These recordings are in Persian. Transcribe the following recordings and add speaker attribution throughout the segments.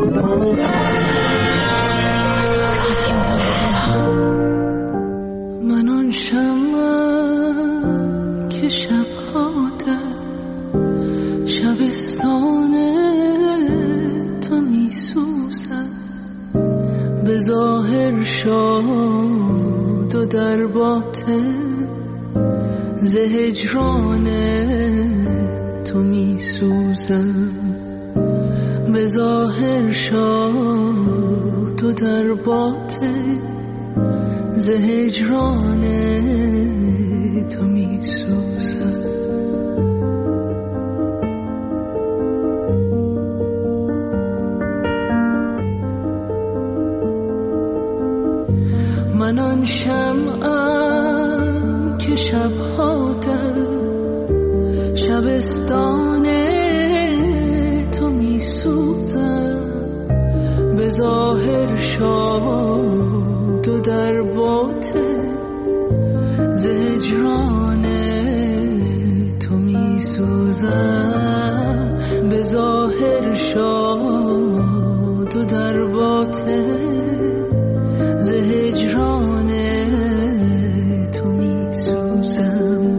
Speaker 1: من آن شمعم که شبها در شبستان تو می سوزد، به ظاهر شاد و در باطن ز هجران تو می سوزم، به ظاهر شاد و در باطن ز هجران تو می سوزم. من آن شمعم که شبها در شبستان تو می سوزم، به ظاهر شاد و در باطن ز هجران تو می سوزم، به ظاهر شاد و در باطن ز هجران تو می سوزم.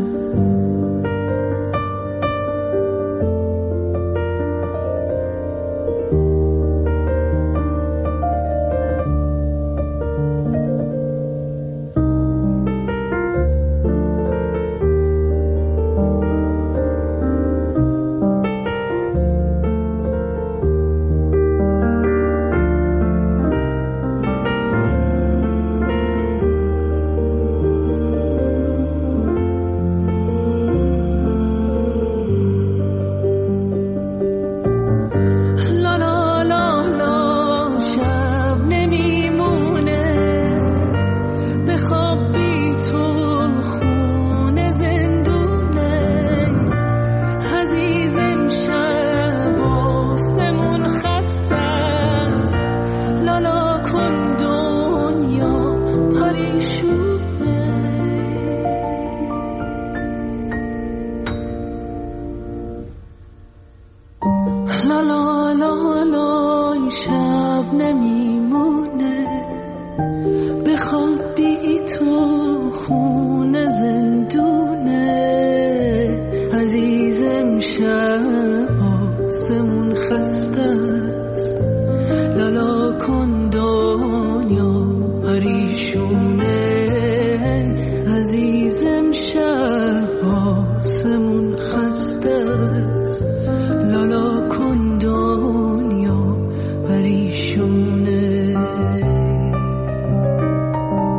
Speaker 1: لا لا لا لا شب نمیمونه، بخواب بی تو خونه زندونه، عزیزم شب آسمون خسته است، لالا کن دنیا پریشونه، عزیزم شب آسمون خسته است، لالا کن دنیا پریشونه.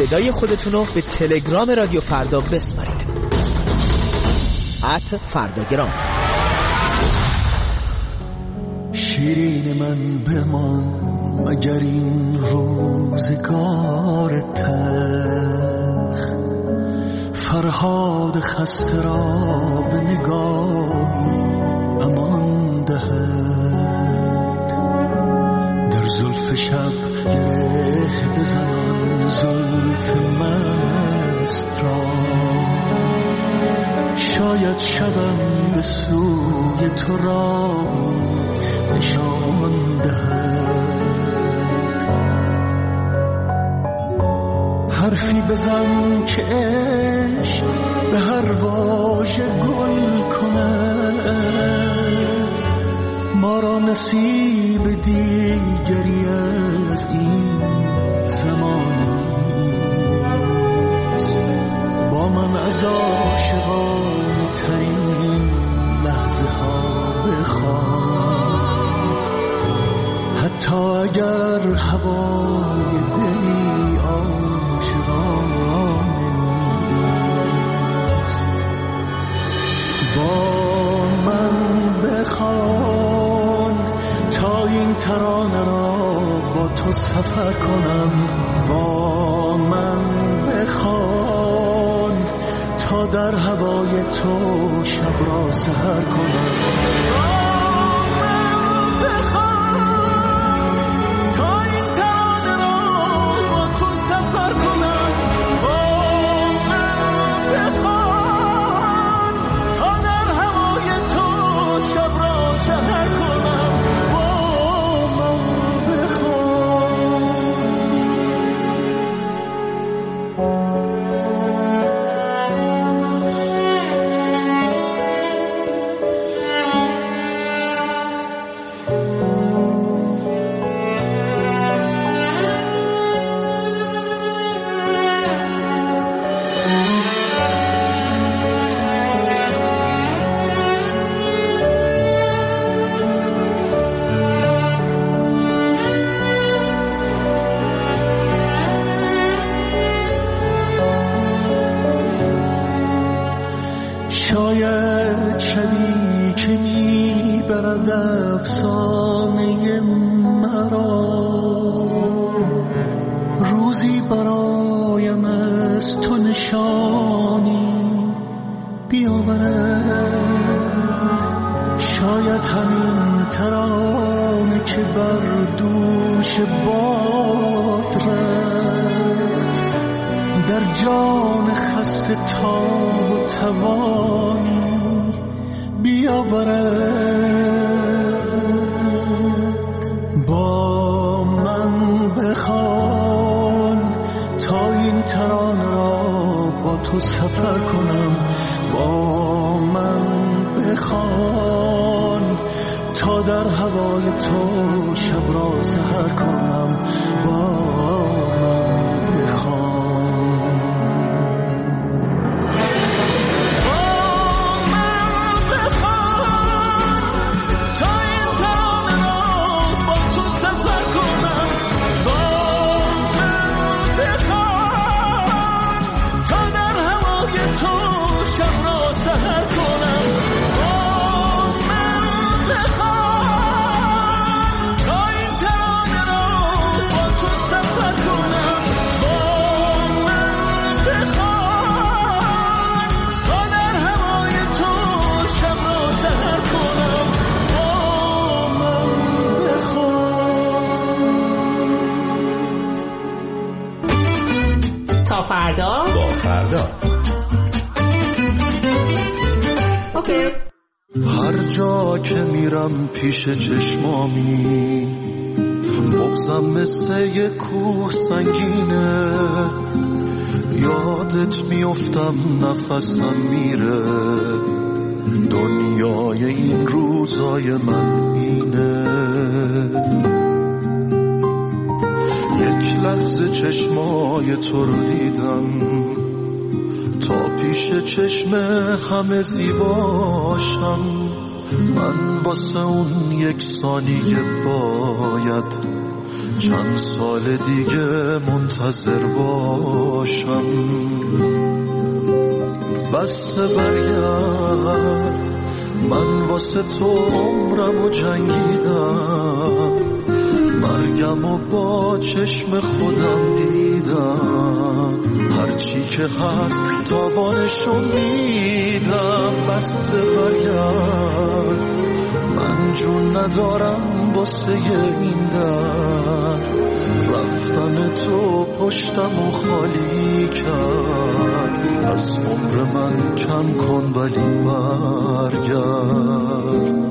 Speaker 2: صدای خودتونو به تلگرام رادیو فردا بسپارید. @فرداگرام.
Speaker 1: شیرین من بمان مگر این روزگار تلخ، فرهاد خسته را به نگاهی امان دهد. در زلف شب گره بزنان زلف مست را، شاید شبم به سوی تو را نشان دهد. حرفی بزن که عشق به هر واژه گل کند، ما را نصیب دیگری از این زمان است. با من از عاشقان ترین لحظه ها بخوان، حتی اگر هوای دلی عاشقانه نیست. با من بخوان تا این ترانه را با تو سفر کنم. با من بخوان تا در هوای تو شب را سحر کنم. شاید شبی که میبرد افسانه مرا، روزی برایم از تو نشانی بیاورد. شاید همین ترانه که بر دوش باد رفت، در جان خسته تاب و توانی بیاورد. با من بخوان تا این ترانه را با تو سفر کنم. با من بخوان تا در هوای تو شب را سحر کنم. با من بخوان.
Speaker 3: تا فردا با فردا. اوکی.
Speaker 1: هر جا که میرم پیش چشمامی، بغضم مثل یک کوه سنگینه. یادت میافتم نفسم میره، دنیای این روزای من اینه. یک لحظه چشمای تو رو دیدم، تا پیش چشم همه زیباشم. من واسه اون یک ثانیه باید چند سال دیگه منتظر باشم. بس برگرد، من واسه تو عمرم و جنگیدم، مرگم و با چشم خودم دیدم، هرچی که هست تاوانشو میدم. بس برگرد، من جون ندارم واسه این درد، رفتن تو پشتم و خالی کرد. از عمر من کم کن ولی برگرد.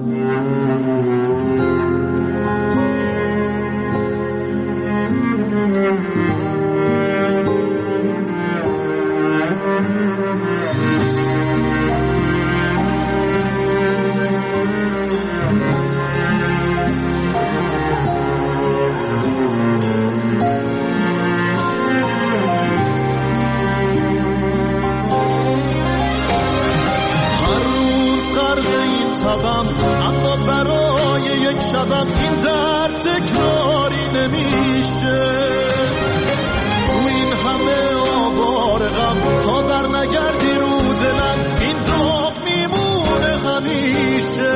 Speaker 4: اما برای یک شبم این درد تکراری نمیشه. تو این همه آوار غم تا بر نگردی رو دلم، این داغ میمونه همیشه.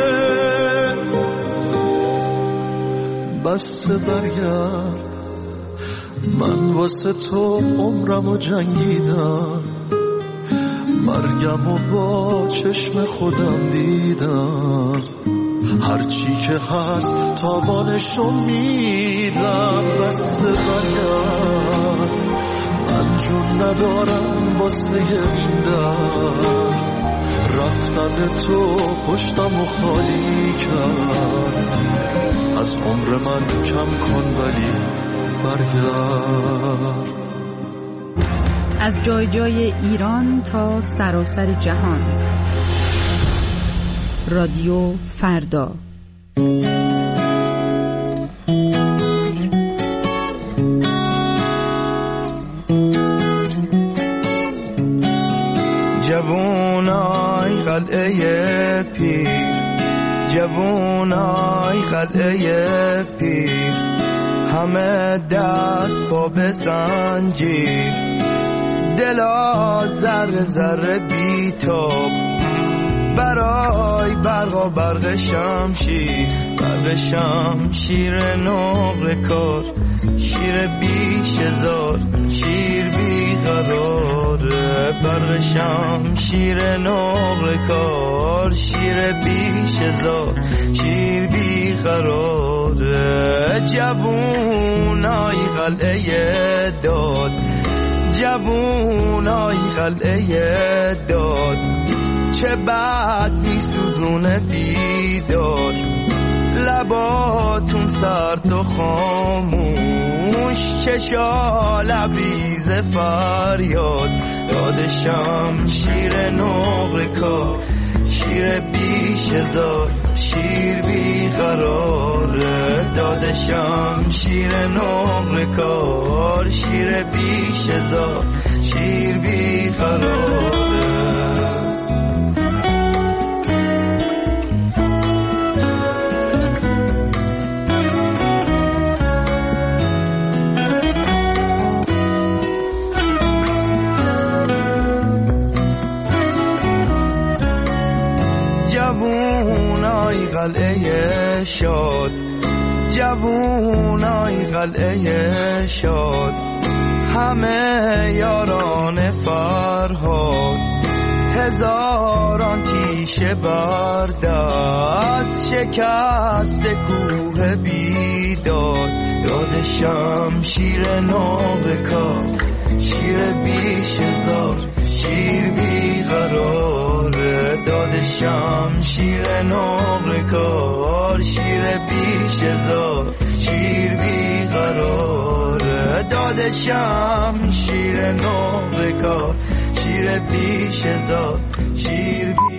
Speaker 1: بس برگرد، من واسه تو عمرم و جنگیدم، مرگم و با چشم خودم دیدم، هرچی که هست تاوانشو میدم. بس برگرد، من جون ندارم واسه این درد، رفتن تو پشتم و خالی کرد. از عمر من کم کن ولی برگرد.
Speaker 5: از جای جای ایران تا سراسر جهان، رادیو فردا.
Speaker 6: جوونای قلعه پیر، جوونای قلعه پیر، همه دست پا بسنجیر، دلا ذره ذره بیتاب برای برق و برق شمشیر، برق شمشیر نقره کار، شیر بیش هزار، شیر بیقراره. برق شمشیر نقره کار، شیر بیش هزار، شیر بیقراره. جوونای قلعه داد، جوونای قلعه داد، چه بد میسوزونه بیدار، لباتون سرد و خاموش، چشا لبریز فریاد. داد شمشیر نقره کار، شیر بیش هزار، شیر بیقراره. داد شمشیر نقره کار، شیر بیش هزار، شیر بیقراره. جوونای قلعه شاد، جوونای قلعه شاد، همه یاران فرهاد، هزاران تیشه بردست، شکست کوه بیداد. داد شمشیر نقره کار، شیر بیش هزار، شیر بیقراره. داد شمشیر نقره کار، شیر بیش هزار، شیر بیقراره. داد شمشیر نقره کار، شیر بیش هزار، شیر بیقراره.